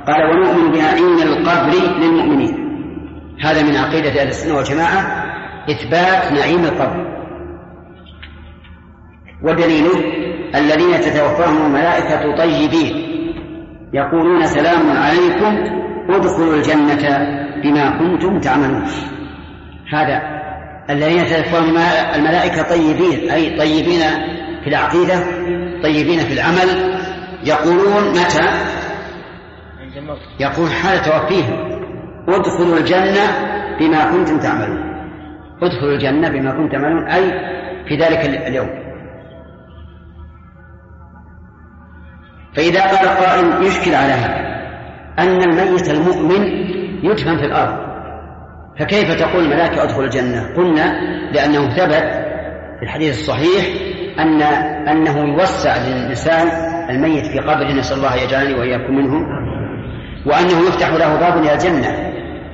قال ونؤمن بنعيم القبر للمؤمنين. هذا من عقيدة أهل السنة والجماعة إثبات نعيم القبر. ودليله الذين تتوفاهم الملائكة طيبين يقولون سلام عليكم ادخلوا الجنة بما كنتم تعملون. هذا الذين تتوفاهم الملائكة طيبين، أي طيبين في العقيدة طيبين في العمل، يقولون متى؟ يقول حال توفيهم ادخلوا الجنة بما كنتم تعملون. ادخلوا الجنة بما كنتم تعملون أي في ذلك اليوم. فإذا قال قائل يشكل على هذا أن الميت المؤمن يدفن في الأرض، فكيف تقول الملائكة ادخلوا الجنة؟ قلنا لأنه ثبت في الحديث الصحيح أنه يوسع للإنسان الميت في قبره، نسأل الله يجعلني وإياكم منهم، وأنه يفتح له باب إلى الجنة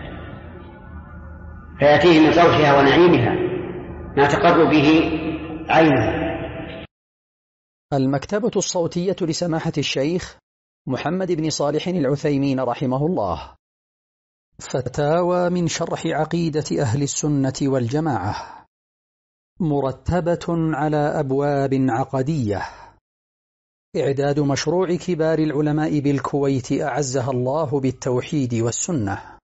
فيأتيه من روحها ونعيمها ما تقر به عينه. المكتبة الصوتية لسماحة الشيخ محمد بن صالح العثيمين رحمه الله. فتاوى من شرح عقيدة أهل السنة والجماعة، مرتبة على أبواب عقدية. إعداد مشروع كبار العلماء بالكويت أعزها الله بالتوحيد والسنة.